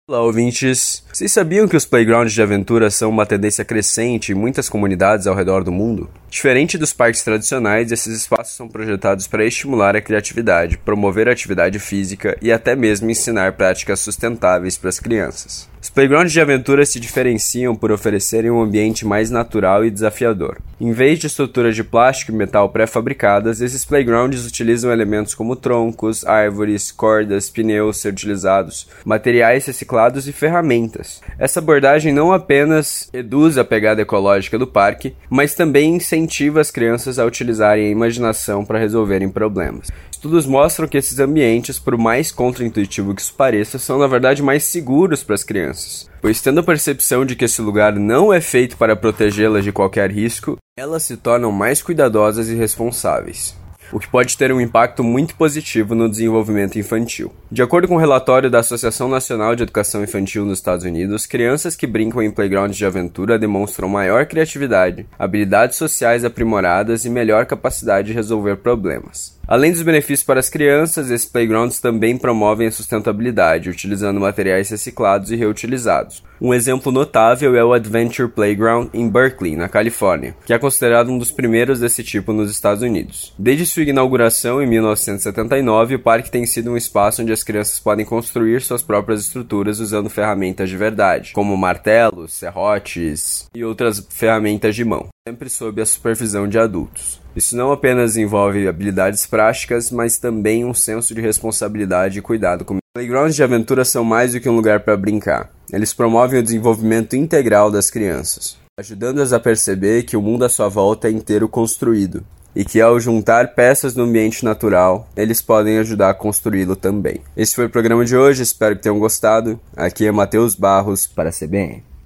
Olá, ouvintes! Vocês sabiam que os playgrounds de aventura são uma tendência crescente em muitas comunidades ao redor do mundo? Diferente dos parques tradicionais, esses espaços são projetados para estimular a criatividade, promover a atividade física e até mesmo ensinar práticas sustentáveis para as crianças. Os playgrounds de aventura se diferenciam por oferecerem um ambiente mais natural e desafiador. Em vez de estruturas de plástico e metal pré-fabricadas, esses playgrounds utilizam elementos como troncos, árvores, cordas, pneus reutilizados, materiais reciclados e ferramentas. Essa abordagem não apenas reduz a pegada ecológica do parque, mas também incentiva as crianças a utilizarem a imaginação para resolverem problemas. Estudos mostram que esses ambientes, por mais contraintuitivo que isso pareça, são na verdade mais seguros para as crianças, pois tendo a percepção de que esse lugar não é feito para protegê-las de qualquer risco, elas se tornam mais cuidadosas e responsáveis, o que pode ter um impacto muito positivo no desenvolvimento infantil. De acordo com um relatório da Associação Nacional de Educação Infantil nos Estados Unidos, crianças que brincam em playgrounds de aventura demonstram maior criatividade, habilidades sociais aprimoradas e melhor capacidade de resolver problemas. Além dos benefícios para as crianças, esses playgrounds também promovem a sustentabilidade, utilizando materiais reciclados e reutilizados. Um exemplo notável é o Adventure Playground em Berkeley, na Califórnia, que é considerado um dos primeiros desse tipo nos Estados Unidos. Desde sua inauguração em 1979, o parque tem sido um espaço onde as crianças podem construir suas próprias estruturas usando ferramentas de verdade, como martelos, serrotes e outras ferramentas de mão, sempre sob a supervisão de adultos. Isso não apenas envolve habilidades práticas, mas também um senso de responsabilidade e cuidado com. Playgrounds de aventura são mais do que um lugar para brincar. Eles promovem o desenvolvimento integral das crianças, ajudando-as a perceber que o mundo à sua volta é inteiro construído, e que ao juntar peças no ambiente natural, eles podem ajudar a construí-lo também. Esse foi o programa de hoje, espero que tenham gostado. Aqui é Matheus Barros para a CBN.